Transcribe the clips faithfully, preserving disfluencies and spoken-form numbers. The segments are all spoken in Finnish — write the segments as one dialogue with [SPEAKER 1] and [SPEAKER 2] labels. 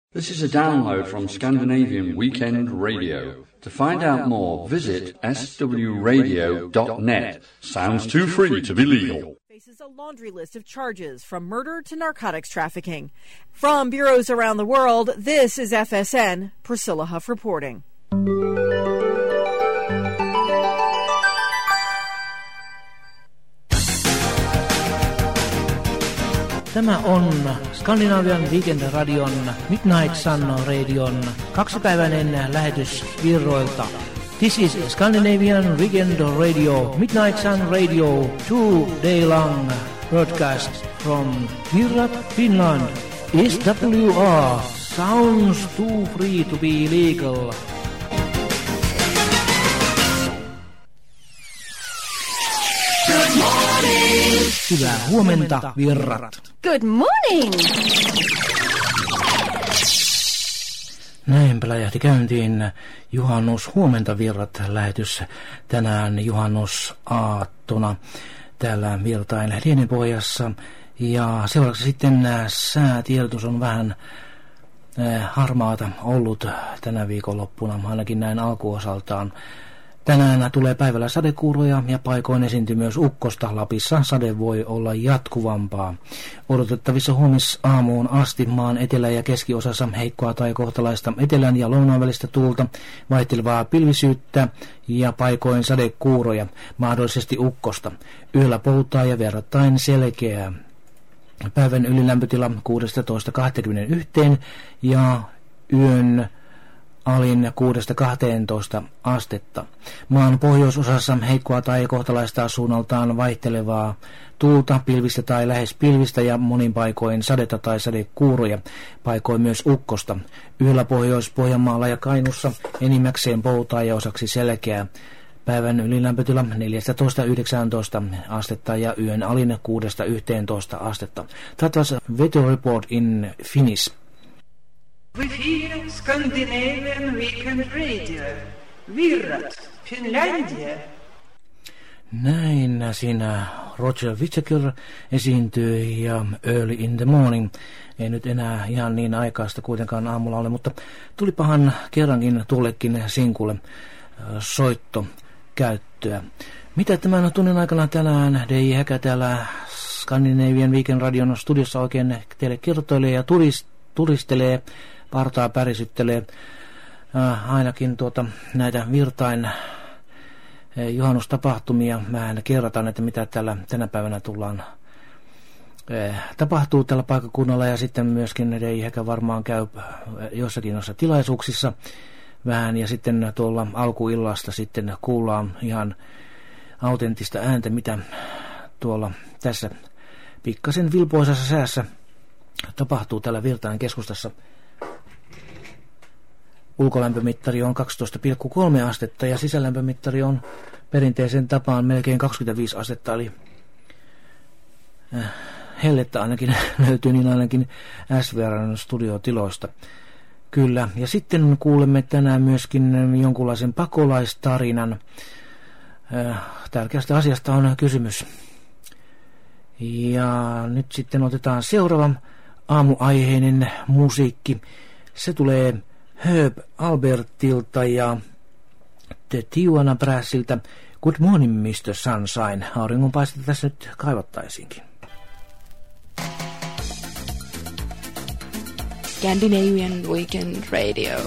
[SPEAKER 1] This is a download from Scandinavian Weekend Radio. To find out more, visit s w radio dot net. Sounds too free to be legal.
[SPEAKER 2] Faces a laundry list of charges from murder to narcotics trafficking. From bureaus around the world, this is F S N. Priscilla Huff reporting.
[SPEAKER 3] Tämä on Skandinavian Weekend-radion Midnight Sun Radion kaksipäiväinen lähetys Virroilta. This is Scandinavian Weekend Radio Midnight Sun Radio two-day long broadcast from Virrat, Finland. S W R sounds too free to be legal. Hyvää huomenta, Virrat.
[SPEAKER 4] Good morning!
[SPEAKER 3] Näin lähti käyntiin juhannus huomenta, Virrat lähetys tänään juhannusaattona täällä Virtain Lienenpohjassa. Ja seuraavaksi sitten säätiedotus on vähän harmaata ollut tänä viikonloppuna, ainakin näin alkuosaltaan. Tänään tulee päivällä sadekuuroja ja paikoin esiintyy myös ukkosta. Lapissa sade voi olla jatkuvampaa. Odotettavissa huomisaamuun asti maan etelä- ja keskiosassa heikkoa tai kohtalaista etelän ja lounaan välistä tuulta, vaihtelevaa pilvisyyttä ja paikoin sadekuuroja, mahdollisesti ukkosta. Yöllä poutaa ja verrattain selkeää. Päivän ylilämpötila kuusitoista kaksikymmentäyksi ja yön alin kuudesta kahteentoista astetta. Maan pohjoisosassa heikkoa tai kohtalaista suunnaltaan vaihtelevaa tuulta, pilvistä tai lähes pilvistä ja monin paikoin sadetta tai sadekuuroja, paikoin myös ukkosta. Yöllä Pohjois-Pohjanmaalla ja Kainuussa enimmäkseen poutaa ja osaksi selkeää. Päivän ylilämpötila neljätoista yhdeksäntoista astetta ja yön alin kuudesta yhteentoista astetta. That was a weather report in Finnish.
[SPEAKER 5] With here Scandinavian Weekend Radio. Virrat, Finlandia.
[SPEAKER 3] Näin siinä Roger Whittaker esiintyi ja Early in the Morning. Ei nyt enää ihan niin aikaista kuitenkaan aamulla ole, mutta tulipahan kerrankin tuollekin sinkulle soitto käyttöä. Mitä tämän tunnin aikana tänään D J Häkä täällä Scandinavian Weekend Radion studiossa oikein teille kertoilee ja turist, turistelee, partaa pärisyttelee äh, ainakin tuota, näitä Virtain äh, juhannustapahtumia. Vähän kerrataan, että mitä täällä tänä päivänä tullaan äh, tapahtuu tällä paikkakunnalla ja sitten myöskin D J Häkä varmaan käy äh, jossakin noissa tilaisuuksissa vähän ja sitten tuolla alkuillasta sitten kuullaan ihan autenttista ääntä, mitä tuolla tässä pikkasen vilpoisessa säässä tapahtuu täällä Virtain keskustassa. Ulkolämpömittari on kaksitoista pilkku kolme astetta ja sisälämpömittari on perinteisen tapaan melkein kaksikymmentäviisi astetta, eli hellettä ainakin löytyy niin ainakin S V R:n studiotiloista. Kyllä, ja sitten kuulemme tänään myöskin jonkunlaisen pakolaistarinan. Tärkeästä asiasta on kysymys. Ja nyt sitten otetaan seuraava aamuaiheinen musiikki. Se tulee Herb Albertilta ja The Tijuana Brassilta. Good morning, mister Sunshine. Auringonpaistetta tässä nyt kaivattaisiinkin.
[SPEAKER 4] Scandinavian Weekend Radio.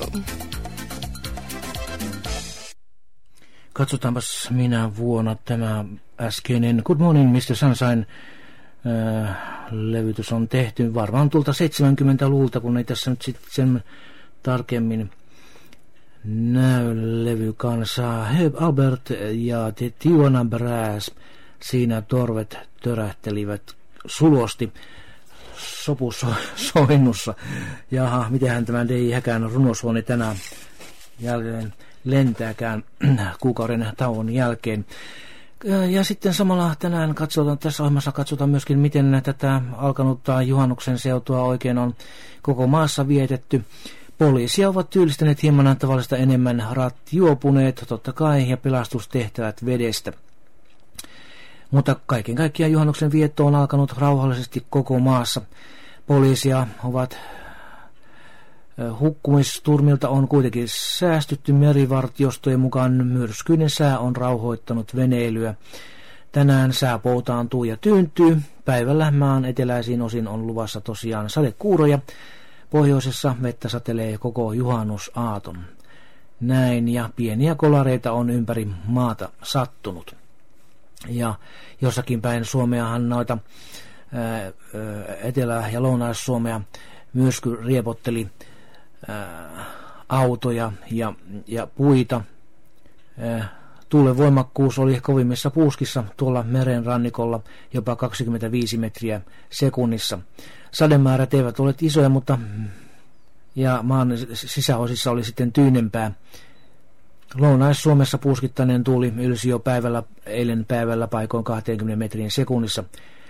[SPEAKER 3] Katsotaanpas minä vuonna tämä äskeinen Good morning, mister Sunshine äh, levytys on tehty. Varmaan tuolta seitsemänkymmentäluvulta, kun ei tässä nyt sitten sen tarkemmin näy levy kanssa. Herb Albert ja The Tijuana Brass. Siinä torvet törähtelivät sulosti sopusoinnussa. Jaha, mitenhän tämä D J Häkän runosuoni tänään jälkeen lentääkään kuukauden tauon jälkeen. Ja sitten samalla tänään katsotaan, tässä ohjelmassa katsotaan myöskin, miten tätä alkanutta juhannuksen seutua oikein on koko maassa vietetty. Poliisia ovat työllistäneet hieman tavallista enemmän rattijuopuneet, totta kai, ja pelastustehtävät vedestä. Mutta kaiken kaikkiaan juhannuksen vietto on alkanut rauhallisesti koko maassa. Poliisia ovat Hukkumisturmilta on kuitenkin säästytty. Merivartiostojen mukaan myrskyinen sää on rauhoittanut veneilyä. Tänään sää poutaantuu ja tyyntyy. Päivällä maan eteläisiin osin on luvassa tosiaan sadekuuroja. Pohjoisessa vettä satelee koko juhannusaaton. Näin, ja pieniä kolareita on ympäri maata sattunut. Ja jossakin päin Suomeahan noita ää, Etelä- ja Lounais-Suomea myrsky riepotteli ää, autoja ja, ja puita. Ää, Tuulen voimakkuus oli kovimmissa puuskissa tuolla meren rannikolla jopa kaksikymmentäviisi metriä sekunnissa. Sademäärät eivät ole isoja, mutta ja maan sisäosissa oli sitten tyynempää. Lounais-Suomessa puuskittainen tuuli ylsi jo päivällä, eilen päivällä paikoin kaksikymmentä metrin sekunnissa.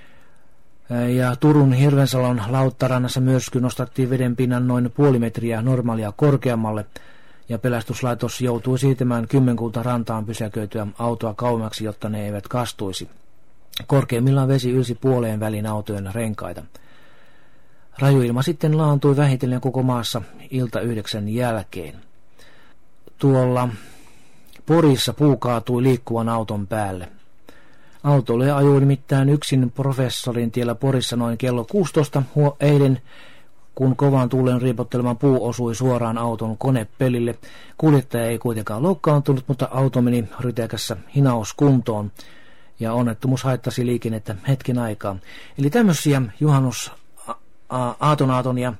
[SPEAKER 3] Ja Turun Hirvensalon Lauttarannassa myrsky nostattiin vedenpinnan noin puoli metriä normaalia korkeammalle, ja pelastuslaitos joutui siirtämään kymmenkunta rantaan pysäköityä autoa kauemmaksi, jotta ne eivät kastuisi. Korkeimmillaan vesi ylsi puoleen välin autojen renkaita. Rajuilma sitten laantui vähitellen koko maassa ilta yhdeksän jälkeen. Tuolla Porissa puu kaatui liikkuvan auton päälle. Autolle ajoi nimittäin yksin professorin tiellä Porissa noin kello kuusitoista eilen, kun kovan tuulen riepotteleman puu osui suoraan auton konepelille. Kuljettaja ei kuitenkaan loukkaantunut, mutta auto meni rytekässä hinauskuntoon ja onnettomuus haittasi liikennettä hetken aikaa. Eli tämmöisiä juhannus aaton aaton ja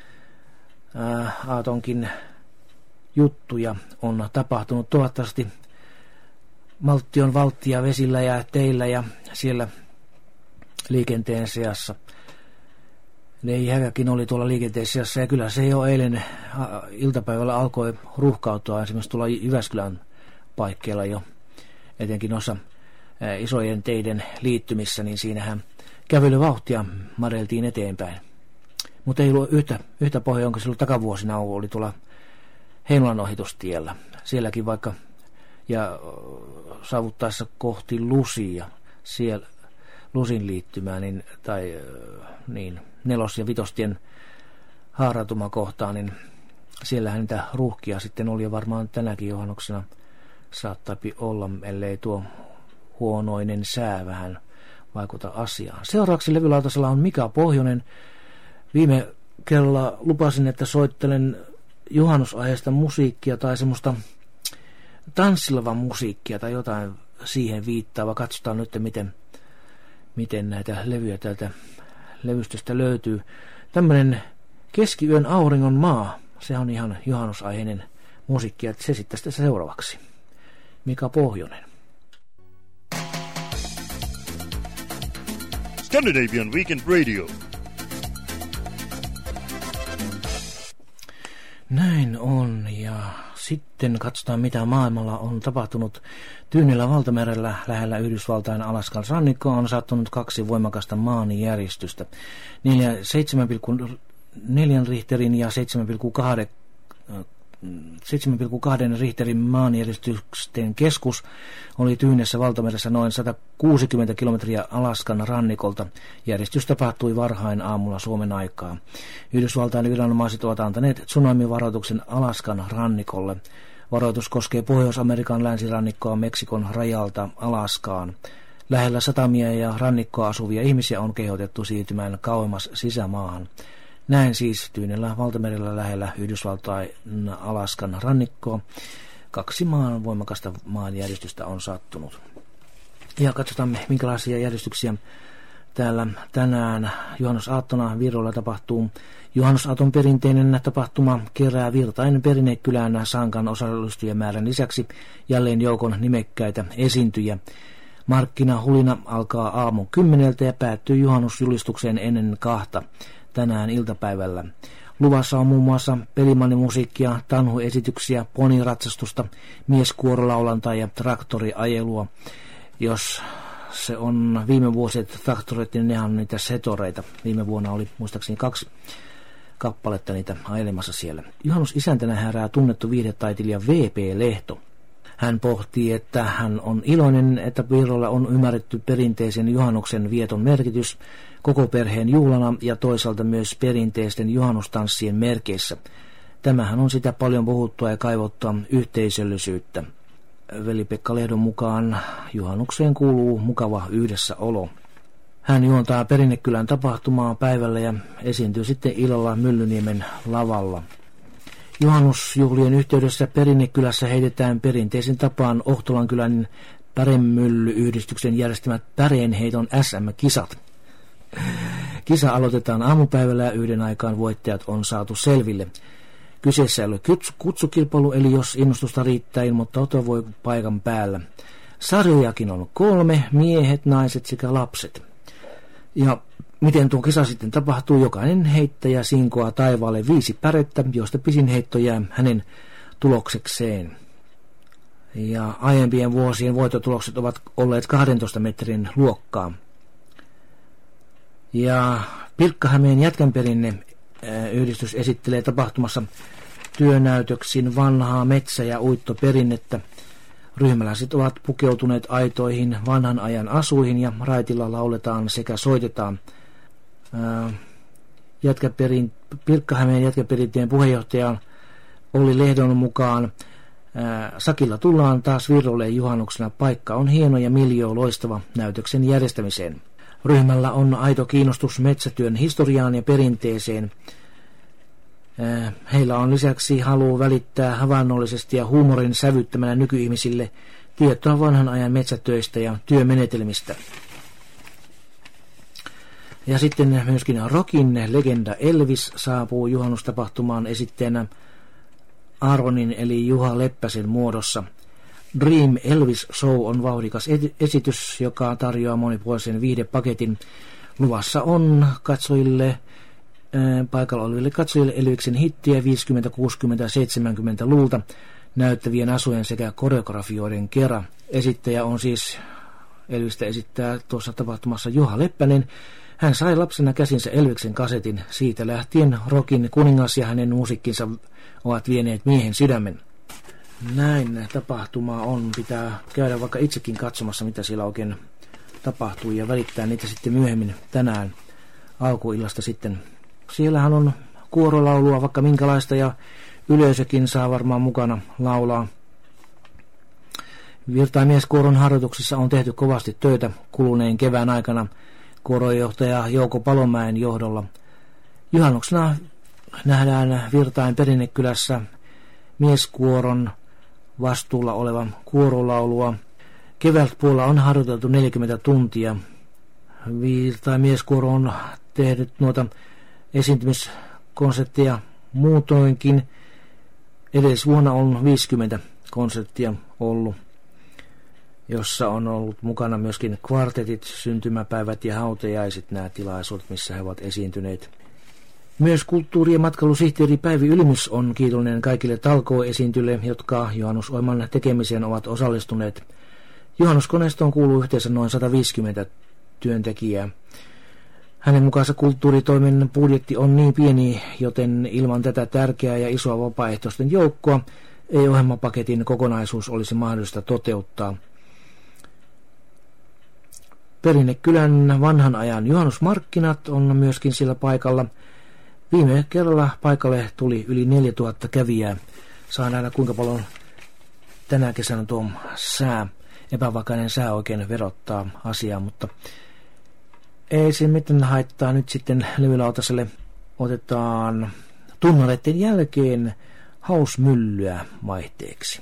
[SPEAKER 3] ää, aatonkin juttuja on tapahtunut. Toivottavasti maltti on valttia vesillä ja teillä ja siellä liikenteen seassa. Leihäkäkin oli tuolla liikenteen seassa ja kyllä se jo eilen iltapäivällä alkoi ruuhkautua esimerkiksi tuolla Jyväskylän paikkeilla jo, etenkin noissa isojen teiden liittymissä, niin siinähän kävelyvauhtia madeltiin eteenpäin. Mutta ei ollut yhtä, yhtä pohjaa, jonka silloin takavuosina oli tuolla Heinolan ohitustiellä. Sielläkin vaikka, ja saavuttaessa kohti Lusia, siellä Lusin liittymää, niin, tai niin, nelos- ja vitostien haarautumakohtaan, niin siellähän niitä ruuhkia sitten oli, ja varmaan tänäkin juhannuksena saattaapi olla, ellei tuo huonoinen sää vähän vaikuta asiaan. Seuraavaksi levylautasella on Mika Pohjonen. Viime kerralla lupasin, että soittelen juhannusaiheesta musiikkia tai semmoista tanssilevaa musiikkia tai jotain siihen viittaavaa. Katsotaan nyt, miten, miten näitä levyjä täältä levystöstä löytyy. Tämmöinen Keskiyön auringon maa, se on ihan juhannusaiheinen musiikki, ja se sitten tästä seuraavaksi. Mika Pohjonen.
[SPEAKER 6] Scandinavian Weekend Radio.
[SPEAKER 3] Näin on, ja sitten katsotaan, mitä maailmalla on tapahtunut. Tyynellä valtamerellä lähellä Yhdysvaltain Alaskan rannikkoa on sattunut kaksi voimakasta maanjäristystä. seitsemän pilkku neljä Richterin ja seitsemän pilkku kaksi Richterin maanjäristysten keskus oli Tyynessä valtameressä noin sata kuusikymmentä kilometriä Alaskan rannikolta. Järjestys tapahtui varhain aamulla Suomen aikaa. Yhdysvaltain viranomaiset ovat antaneet tsunamivaroituksen Alaskan rannikolle. Varoitus koskee Pohjois-Amerikan länsirannikkoa Meksikon rajalta Alaskaan. Lähellä satamia ja rannikkoa asuvia ihmisiä on kehotettu siirtymään kauemmas sisämaahan. Näin siis Tyynellä valtamerellä lähellä Yhdysvaltain Alaskan rannikkoa kaksi maan voimakasta maanjäristystä on sattunut. Ja katsotaan, minkälaisia järjestyksiä täällä tänään juhannusaattona Virolla tapahtuu. Juhannusaaton perinteinen tapahtuma kerää Virtain Perinnekylän Sankan osallistujamäärän lisäksi jälleen joukon nimekkäitä esiintyjä. Markkinahulina alkaa aamun kymmeneltä ja päättyy juhannusjulistukseen ennen kahta tänään iltapäivällä. Luvassa on muun muassa pelimannimusiikkia, tanhuesityksiä, poniratsastusta, mieskuorolaulantaa ja traktoriajelua. Jos se on viime vuosit traktorit, niin ne on niitä setoreita. Viime vuonna oli muistaakseni kaksi kappaletta niitä ajelemassa siellä. Juhannusisäntänä herää tunnettu viihdetaiteilija V P Lehto. Hän pohtii, että hän on iloinen, että Virolla on ymmärretty perinteisen juhannuksen vieton merkitys, koko perheen juhlana ja toisaalta myös perinteisten juhannustanssien merkeissä. Tämähän on sitä paljon puhuttua ja kaivottua yhteisöllisyyttä. Veli-Pekka Lehdon mukaan juhannukseen kuuluu mukava yhdessäolo. Hän juontaa Perinnekylän tapahtumaa päivällä ja esiintyy sitten illalla Myllyniemen lavalla. Juhannusjuhlien yhteydessä Perinnekylässä heitetään perinteisen tapaan Ohtolankylän Päremylly-yhdistyksen järjestämät päreenheiton S M-kisat. Kisa aloitetaan aamupäivällä ja yhden aikaan voittajat on saatu selville. Kyseessä ei ole kutsukilpailu, eli jos innostusta riittää, ilmoittautua voi paikan päällä. Sarjojakin on kolme, miehet, naiset sekä lapset. Ja miten tuo kisa sitten tapahtuu? Jokainen heittäjä sinkoaa taivaalle viisi pärettä, joista pisin heitto jää hänen tuloksekseen. Ja aiempien vuosien voittotulokset ovat olleet kahdentoista metrin luokkaa. Ja Pirkka-Hämeen Jätkänperinne yhdistys esittelee tapahtumassa työnäytöksin vanhaa metsä- ja uittoperinnettä. Ryhmäläiset ovat pukeutuneet aitoihin vanhan ajan asuihin ja raitilla lauletaan sekä soitetaan. Jätkäperin, Pirkka-Hämeen Jätkäperinteen puheenjohtajan Olli Lehdon mukaan ää, sakilla tullaan taas Virrolle juhannuksena. Paikka on hieno ja miljoo loistava näytöksen järjestämiseen. Ryhmällä on aito kiinnostus metsätyön historiaan ja perinteeseen. Heillä on lisäksi halu välittää havainnollisesti ja huumorin sävyttämänä nykyihmisille tietoa vanhan ajan metsätöistä ja työmenetelmistä. Ja sitten myöskin rockin legenda Elvis saapuu juhannustapahtumaan esitteenä Aaronin eli Juha Leppäsen muodossa. Dream Elvis Show on vauhdikas esitys, joka tarjoaa monipuolisen viihdepaketin. Luvassa on katsojille, ää, paikalla oleville katsojille Elviksen hittiä viisikymmentä-, kuusikymmentä- ja seitsemänkymmentäluvulta näyttävien asujen sekä koreografioiden kera. Esittäjä on siis, Elvistä esittää tuossa tapahtumassa Juha Leppänen. Hän sai lapsena käsinsä Elviksen kasetin. Siitä lähtien rockin kuningas ja hänen musiikkinsa ovat vieneet miehen sydämen. Näin tapahtumaa on. Pitää käydä vaikka itsekin katsomassa, mitä siellä oikein tapahtuu, ja välittää niitä sitten myöhemmin tänään alkuillasta sitten. Siellähän on kuorolaulua vaikka minkälaista, ja yleisökin saa varmaan mukana laulaa. Virtaimieskuoron harjoituksissa on tehty kovasti töitä kuluneen kevään aikana kuorojohtaja Jouko Palomäen johdolla. Juhannuksena nähdään Virtain Perinnekylässä mieskuoron vastuulla oleva kuorolaulua. Kevätpuolella on harjoiteltu neljäkymmentä tuntia. Virtain mieskuoro on tehnyt noita esiintymiskonsertteja muutoinkin. Edellisvuonna on viisikymmentä konserttia ollut, jossa on ollut mukana myöskin kvartetit, syntymäpäivät ja hautajaiset, nämä tilaisuudet, missä he ovat esiintyneet. Myös kulttuuri- ja matkailusihteeri Päivi Ylmys on kiitollinen kaikille talkooesiintyjille, jotka juhannusohjelman tekemiseen ovat osallistuneet. Juhannuskoneistoon kuuluu yhteensä noin sata viisikymmentä työntekijää. Hänen mukaansa kulttuuritoiminnan budjetti on niin pieni, joten ilman tätä tärkeää ja isoa vapaaehtoisten joukkoa ei ohjelmapaketin kokonaisuus olisi mahdollista toteuttaa. Perinnekylän vanhan ajan juhannusmarkkinat on myöskin sillä paikalla. Viime kerralla paikalle tuli yli neljätuhatta kävijää. Saa nähdä, kuinka paljon tänä kesänä tuo sää, epävakainen sää oikein verottaa asiaa, mutta ei se mitään haittaa. Nyt sitten levylautaselle otetaan tunnareiden jälkeen hausmyllyä vaihteeksi.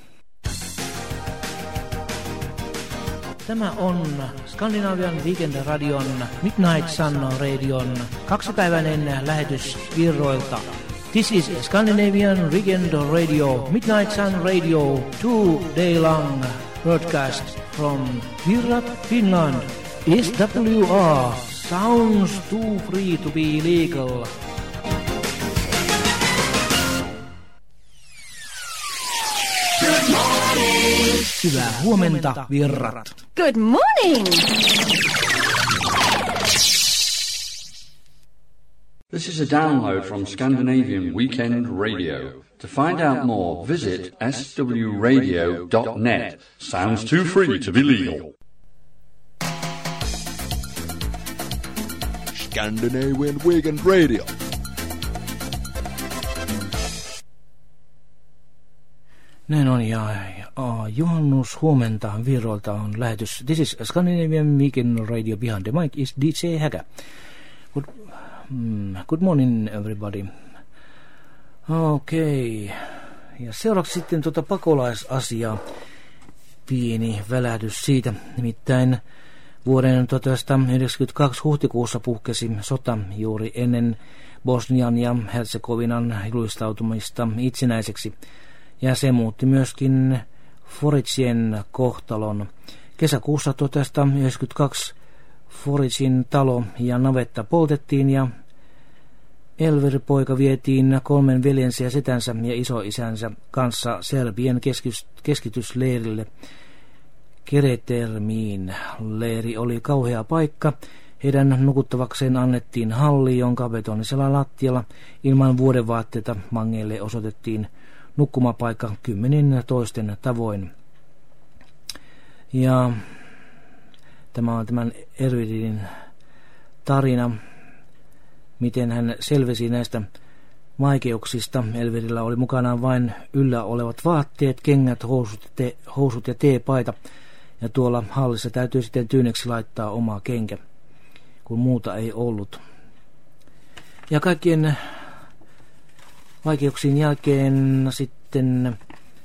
[SPEAKER 3] Tämä on Skandinavian Weekend-radion Midnight Sun Radion kaksipäiväinen lähetys Virroilta. This is Scandinavian Weekend Radio, Midnight Sun Radio, two-day long broadcast from Virrat, Finland. S W R sounds too free to be legal. Hyvää huomenta, Virrat.
[SPEAKER 4] Good morning!
[SPEAKER 1] This is a download from Scandinavian Weekend Radio. To find out more, visit s w radio dot net. Sounds too free to be legal.
[SPEAKER 6] Scandinavian Weekend Radio.
[SPEAKER 3] Näin on, ja uh, juhannus huomenta Virolta on lähetys. This is Scandinavian Weekend Radio. Behind the mic is D J Häkä. Good, mm, good morning everybody. Okei. Okay. Ja seuraavaksi sitten tuota pakolaisasiaa. Pieni välähdys siitä. Nimittäin vuoden tuhatyhdeksänsataayhdeksänkymmentäkaksi huhtikuussa puhkesi sota juuri ennen Bosnian ja Herzegovinan julistautumista itsenäiseksi. Ja se muutti myöskin Foricien kohtalon. Kesäkuussa tuhatyhdeksänsataayhdeksänkymmentäkaksi Foricin talo ja navetta poltettiin ja Elver-poika vietiin kolmen veljensä ja setänsä ja isoisänsä kanssa Serbien keskitysleirille Keretermiin. Leiri oli kauhea paikka. Heidän nukuttavakseen annettiin halli, jonka betonisella lattialla ilman vuodenvaatteita mangeille osoitettiin nukkumapaikka kymmenin toisten tavoin. Ja tämä on tämän Elvirin tarina, miten hän selvisi näistä vaikeuksista. Elvirillä oli mukanaan vain yllä olevat vaatteet, kengät, housut, te, housut ja teepaita. Ja tuolla hallissa täytyy sitten tyyneksi laittaa oma kenkä, kun muuta ei ollut. Ja kaikkien vaikeuksien jälkeen sitten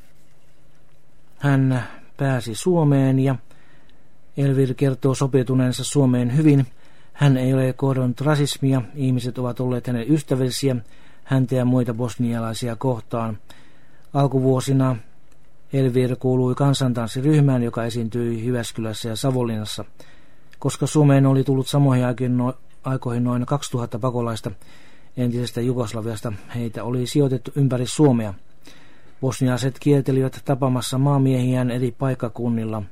[SPEAKER 3] hän pääsi Suomeen ja Elvir kertoo sopeutuneensa Suomeen hyvin. Hän ei ole kohdannut rasismia, ihmiset ovat olleet hänen ystävällisiä häntä ja muita bosnialaisia kohtaan. Alkuvuosina Elvir kuului kansantanssiryhmään, joka esiintyi Jyväskylässä ja Savonlinnassa. Koska Suomeen oli tullut samoihin aikoihin noin kaksituhatta pakolaista entisestä Jugoslaviasta, heitä oli sijoitettu ympäri Suomea. Bosnialaiset kiertelivät tapaamassa maamiehiään eri paikkakunnilla.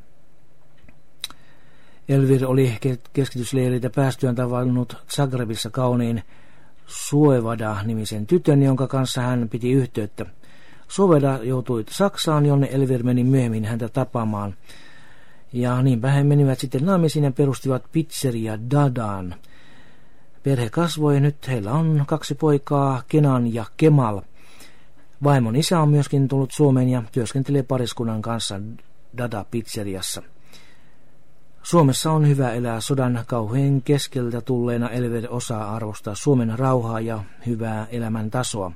[SPEAKER 3] Elvir oli keskitysleiriltä päästyään tavannut Zagrebissa kauniin Suevada-nimisen tytön, jonka kanssa hän piti yhteyttä. Suevada joutui Saksaan, jonne Elvir meni myöhemmin häntä tapaamaan. Ja niinpä he menivät sitten naimisiin ja perustivat pizzeria Dadan. Perhe kasvoi, nyt heillä on kaksi poikaa, Kenan ja Kemal. Vaimon isä on myöskin tullut Suomeen ja työskentelee pariskunnan kanssa Dada-pizzeriassa. Suomessa on hyvä elää. Sodan kauheen keskeltä tulleena Elvir osaa arvostaa Suomen rauhaa ja hyvää elämäntasoa.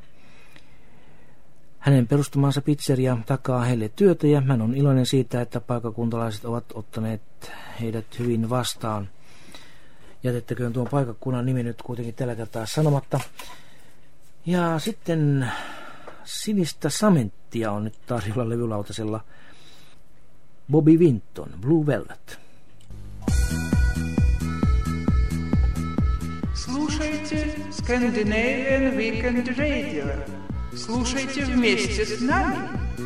[SPEAKER 3] Hänen perustamansa pizzeria takaa heille työtä ja hän on iloinen siitä, että paikkakuntalaiset ovat ottaneet heidät hyvin vastaan. Jätettäköön tuon paikkakunnan nimi nyt kuitenkin tällä kertaa sanomatta. Ja sitten Sinistä samenttia on nyt tarjolla levylautasella. Bobby Vinton, Blue Velvet.
[SPEAKER 5] Слушайте Scandinavian Weekend Radio. Слушайте вместе с нами.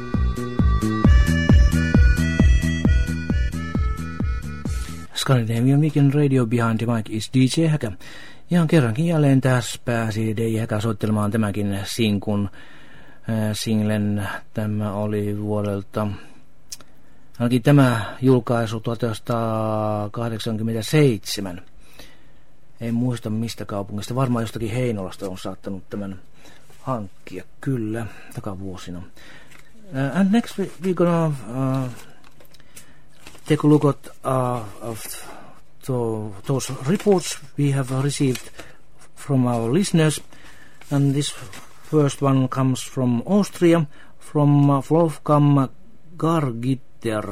[SPEAKER 3] Scandinavian Weekend Radio. Behind the mic is D J Häkä. Ja kerrankin jälleen tässä pääsi D J Häkä soittelemaan tämänkin sinkun äh, singlen. Tämä oli vuodelta, ainakin tämä julkaisu tuhatyhdeksänsataakahdeksankymmentäseitsemän. En muista mistä kaupungista, varmaan jostakin Heinolasta on saattanut tämän hankkia, kyllä, takavuosina. Uh, and next we, we're gonna uh, take a look at uh, of to, those reports we have received from our listeners. And this first one comes from Austria, from uh, Wolfgang Gargitter.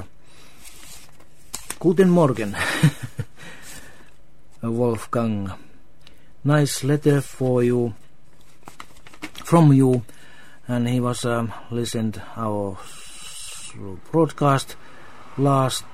[SPEAKER 3] Guten Morgen. Wolfgang, nice letter for you, from you, and he was um, listened our broadcast last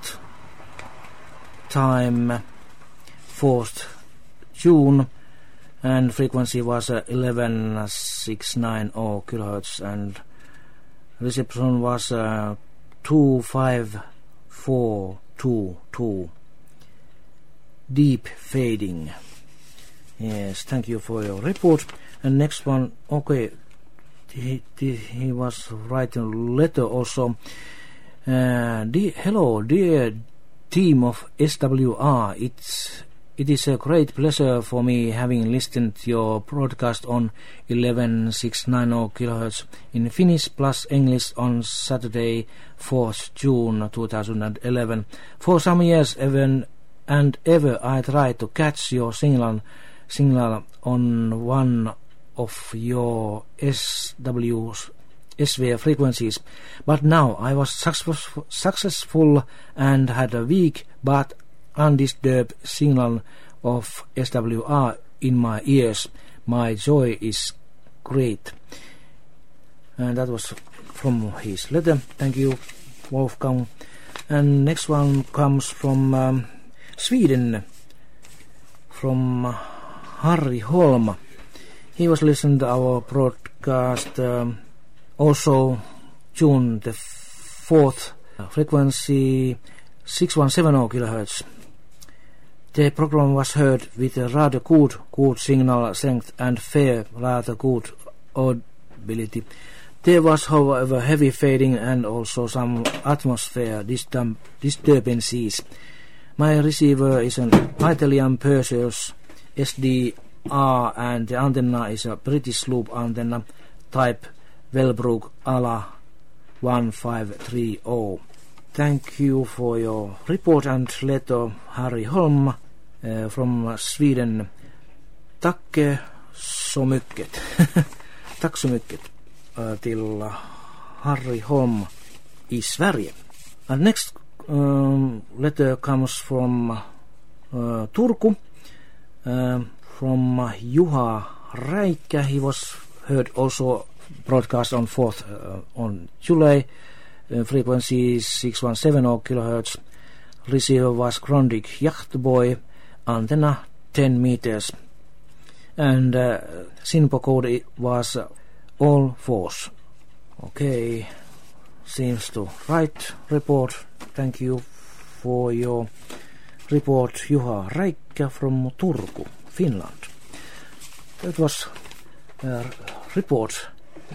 [SPEAKER 3] time, fourth June, and frequency was uh, eleven six nine zero kilohertz, and reception was uh, two five four two two. Deep fading. Yes, thank you for your report. And next one, okay, he, he, he was writing a letter also. Uh, dear, hello, dear team of S W R. It's It is a great pleasure for me having listened to your broadcast on eleven sixty-nine kilohertz in Finnish plus English on Saturday, fourth June two thousand eleven. For some years even and ever I tried to catch your signal, signal on one of your S W's S V frequencies, but now I was successful, successful and had a weak but undisturbed signal of S W R in my ears. My joy is great. And that was from his letter. Thank you, Wolfgang. And next one comes from um, Sweden, from Harry Holm. He was listening to our broadcast um, also June the fourth, uh, frequency six one seven zero kilohertz. The program was heard with a rather good, good signal strength and fair, rather good audibility. There was, however, heavy fading and also some atmosphere disturb- disturbances. My receiver is an Italian Perseus S D R and the antenna is a British loop antenna type Wellbrook A L A one five three zero. Thank you for your report and letter, Harry Holm uh, from Sweden. Tack så mycket. Tack så mycket uh, till Harry Holm i Sverige. And next um, letter comes from uh, Turku, uh, from Juha Räikkä. He was heard also broadcast on fourth uh, on July. Uh, frequency six one seven zero kilohertz. Receiver was Grundig Yachtboy, antenna ten meters. And uh, SINPO code was uh, all false. Okay, seems to right report. Thank you for your report, Juha Räikkä from Turku, Finland. That was a report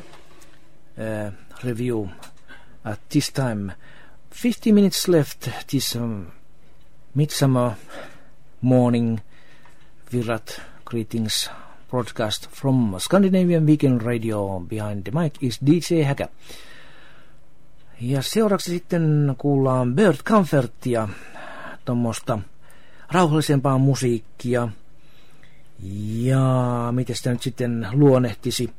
[SPEAKER 3] uh, review at this time. Fifty minutes left this um, midsummer morning Virat greetings broadcast from Scandinavian Weekend Radio. Behind the mic is D J Häkä. Ja seuraavaksi sitten kuullaan Bert Comfortia, tuommoista rauhallisempaa musiikkia. Ja miten sitä nyt sitten luonnehtisi?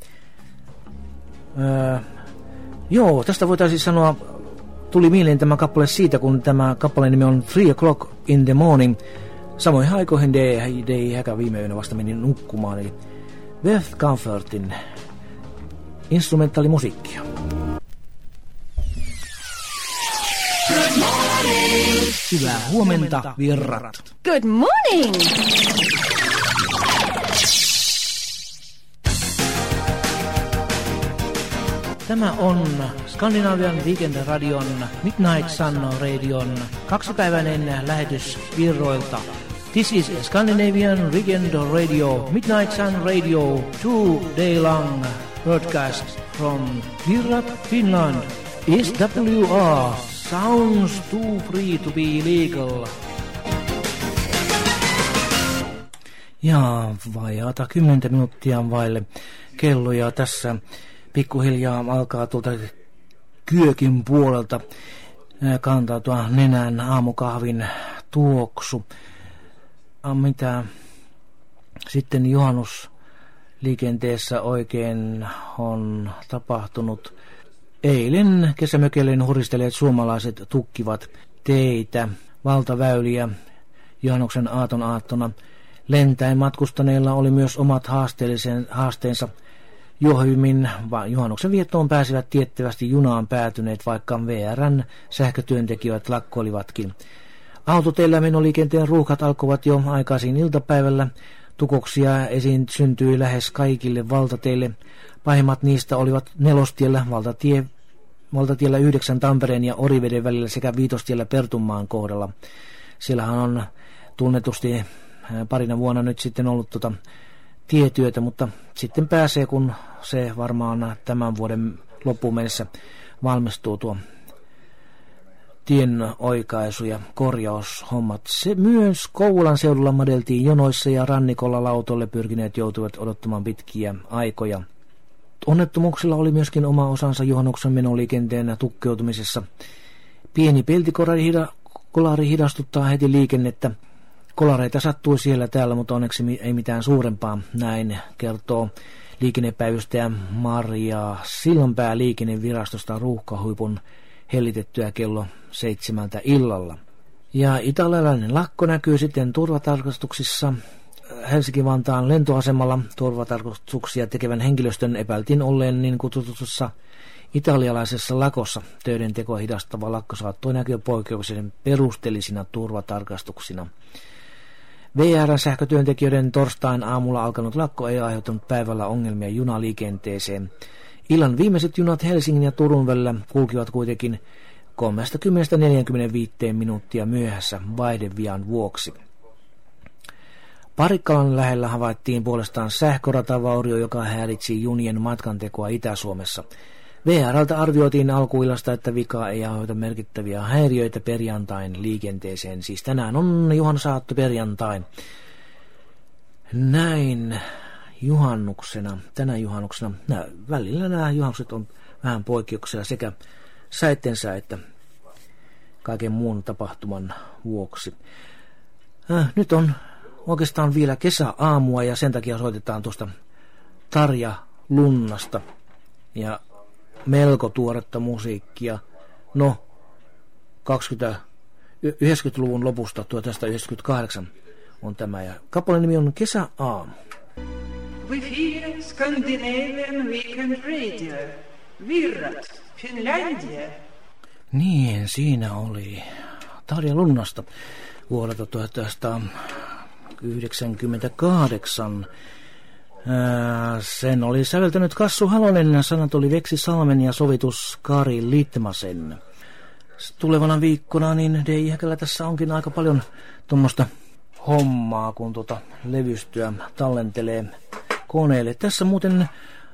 [SPEAKER 3] Öö, joo, tästä voitaisiin sanoa, tuli mieleen tämä kappale siitä, kun tämä kappaleen nimi on Three O'Clock in the Morning. Samoin aikoihin D J Häkä viime yönä vasta meni nukkumaan, eli Bert Comfortin instrumentaalimusiikkia. Hyvää huomenta, virrat.
[SPEAKER 4] Good morning!
[SPEAKER 3] Tämä on Skandinavian Weekend Radion Midnight Sun Radion kaksipäiväinen lähetys Virroilta. This is Scandinavian Weekend Radio Midnight Sun Radio two day long broadcast from Virrat, Finland. S W R sounds too free to be legal. Ja vajaata kymmentä minuuttia vaille kelloja tässä pikkuhiljaa alkaa tuolta kyökin puolelta kantautua nenän aamukahvin tuoksu. Mitä sitten juhannusliikenteessä oikein on tapahtunut? Eilen kesämökellen huristeleet suomalaiset tukkivat teitä, valtaväyliä juhannuksen aaton aattona. Lentäen matkustaneilla oli myös omat haasteensa. Juhimmin juhannuksen viettoon pääsivät tiettävästi junaan päätyneet, vaikka V R:n sähkötyöntekijät lakkoilivatkin. Autoteillä menoliikenteen ruuhkat alkoivat jo aikaisin iltapäivällä. Tukoksia esiin syntyi lähes kaikille valtateille. Pahimmat niistä olivat Nelostiellä, valtatie, valtatiellä yhdeksän Tampereen ja Oriveden välillä sekä Viitostiellä Pertunmaan kohdalla. Siellähän on tunnetusti parina vuonna nyt sitten ollut tuota tietyötä, mutta sitten pääsee, kun se varmaan tämän vuoden loppuun mennessä valmistuu tuo tien oikaisu- ja korjaushommat. Se myös Kouvolan seudulla madeltiin jonoissa ja rannikolla lautoille pyrkineet joutuivat odottamaan pitkiä aikoja. Onnettomuuksilla oli myöskin oma osansa juhannuksen menoliikenteen tukkeutumisessa. Pieni peltikolari hidastuttaa heti liikennettä. Kolareita sattui siellä täällä, mutta onneksi ei mitään suurempaa. Näin kertoo liikennepäivystäjä Maria Sillanpää liikennevirastosta ruuhkahuipun hellitettyä kello seitsemältä illalla. Ja italialainen lakko näkyy sitten turvatarkastuksissa. Helsinki-Vantaan lentoasemalla turvatarkastuksia tekevän henkilöstön epäiltiin olleen niin kutsutussa italialaisessa lakossa. Töiden tekoa hidastava lakko saattoi näkyä poikkeuksellisen perusteellisina turvatarkastuksina. V R:n sähkötyöntekijöiden torstain aamulla alkanut lakko ei aiheuttanut päivällä ongelmia junaliikenteeseen. Illan viimeiset junat Helsingin ja Turun välillä kulkivat kuitenkin kolmekymmentä neljäkymmentäviisi minuuttia myöhässä vaihdevian vuoksi. Parikkalan lähellä havaittiin puolestaan sähköratavaurio, joka häiritsi junien matkantekoa Itä-Suomessa. V R:ltä arvioitiin alkuillasta, että vika ei aiheuta merkittäviä häiriöitä perjantain liikenteeseen. Siis tänään on juhannusaatto perjantain. Näin juhannuksena, tänä juhannuksena, nää, välillä nämä juhannukset on vähän poikkeuksia sekä säittensä että kaiken muun tapahtuman vuoksi. Äh, nyt on oikeastaan vielä kesäaamua ja sen takia soitetaan tuosta Tarja Lunnasta ja melko tuoretta musiikkia. No, kaksikymmentä, yhdeksänkymmentäluvun lopusta tuhatyhdeksänsataayhdeksänkymmentäkahdeksan on tämä ja kappaleen nimi on Kesäaamu.
[SPEAKER 5] В эфире Scandinavian Weekend Radio. Virrat, Finlandia.
[SPEAKER 3] Niin, siinä oli Tarja Lunnasta vuodelta tuhatyhdeksänsataayhdeksänkymmentäkahdeksan. Sen oli säveltänyt Kassu Halonen, sanat oli Veksi Salmen ja sovitus Kari Litmasen. Tulevana viikkona niin D J Häkällä tässä onkin aika paljon tuommoista hommaa, kun tuota levystyä tallentelee koneelle. Tässä muuten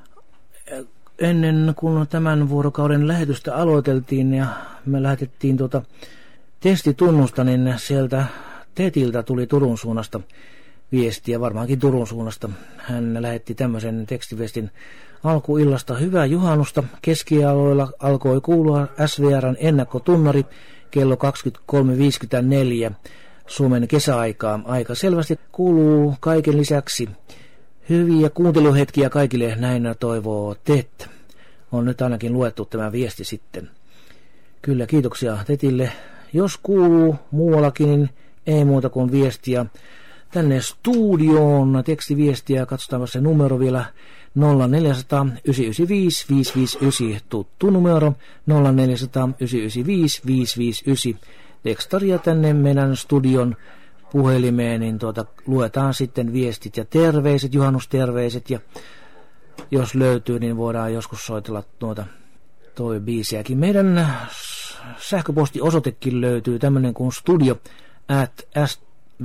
[SPEAKER 3] ennen kuin tämän vuorokauden lähetystä aloiteltiin ja me lähetettiin tuota testitunnusta, niin sieltä Tetiltä tuli Turun suunnasta viestiä, varmaankin Turun suunnasta. Hän lähetti tämmöisen tekstiviestin alkuillasta. Hyvää juhannusta. Keskialoilla alkoi kuulua S V R:n ennakkotunnari kello kaksikymmentäkolme viisikymmentäneljä Suomen kesäaikaa. Aika selvästi kuuluu kaiken lisäksi. Hyviä kuunteluhetkiä kaikille, näin toivoo Tet. On nyt ainakin luettu tämä viesti sitten. Kyllä, kiitoksia Tetille. Jos kuuluu muuallakin, niin ei muuta kuin viestiä tänne studioon. Tekstiviestiä, katsotaan se numero vielä. nolla neljä nolla nolla yhdeksän yhdeksän viisi viisi viisi yhdeksän, tuttu numero nolla neljä nolla nolla yhdeksän yhdeksän viisi viisi viisi yhdeksän. Tekstaria tänne meidän studion puhelimeen, niin tuota, luetaan sitten viestit ja terveiset, juhannusterveiset, ja jos löytyy, niin voidaan joskus soitella tuota toi biisiäkin. Meidän sähköpostiosoitekin löytyy, tämmönen kuin studio at s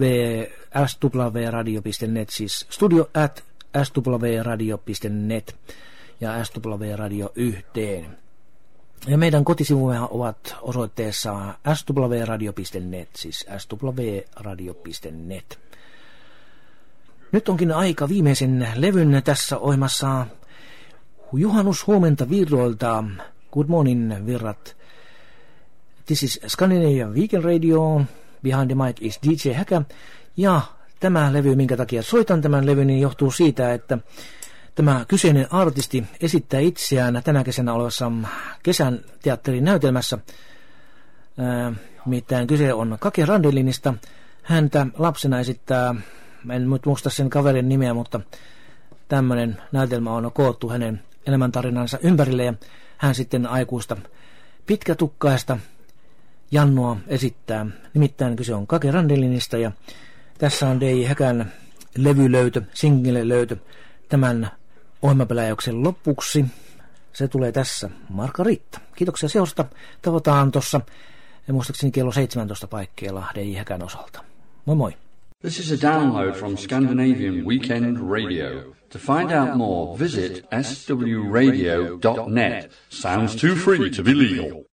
[SPEAKER 3] w radio piste net, siis studio at s w radio piste net ja S W Radio yhteen. Ja meidän kotisivumme ovat osoitteessa s w radio piste net, siis s w radio piste net. Nyt onkin aika viimeisen levyn tässä ohjelmassa. Juhannushuomenta Virroilta. Good morning, Virrat. This is Scandinavian Weekend Radio. Behind the mic is D J Häkä. Ja tämä levy, minkä takia soitan tämän levyn, niin johtuu siitä, että tämä kyseinen artisti esittää itseään tänä kesänä olevassa kesän teatterin näytelmässä. Mitään kyse on Kake Randelinista. Häntä lapsena esittää, en nyt muista sen kaverin nimeä, mutta tämmöinen näytelmä on koottu hänen elämäntarinansa ympärille ja hän sitten aikuista pitkätukkaista Jannoa esittää. Nimittäin kyse on Kake Randelinista ja tässä on D J Häkän levylöytö, single-löytö tämän ohjelmapeläjyksen lopuksi. Se tulee tässä. Margarita. Kiitoksia seurasta. Tavataan tuossa muistaakseni kello seitsemäntoista paikkeilla D J Häkän osalta. Moi moi.
[SPEAKER 1] This is a download from Scandinavian Weekend Radio. To find out more, visit s w radio dot net. Sounds too free to be legal.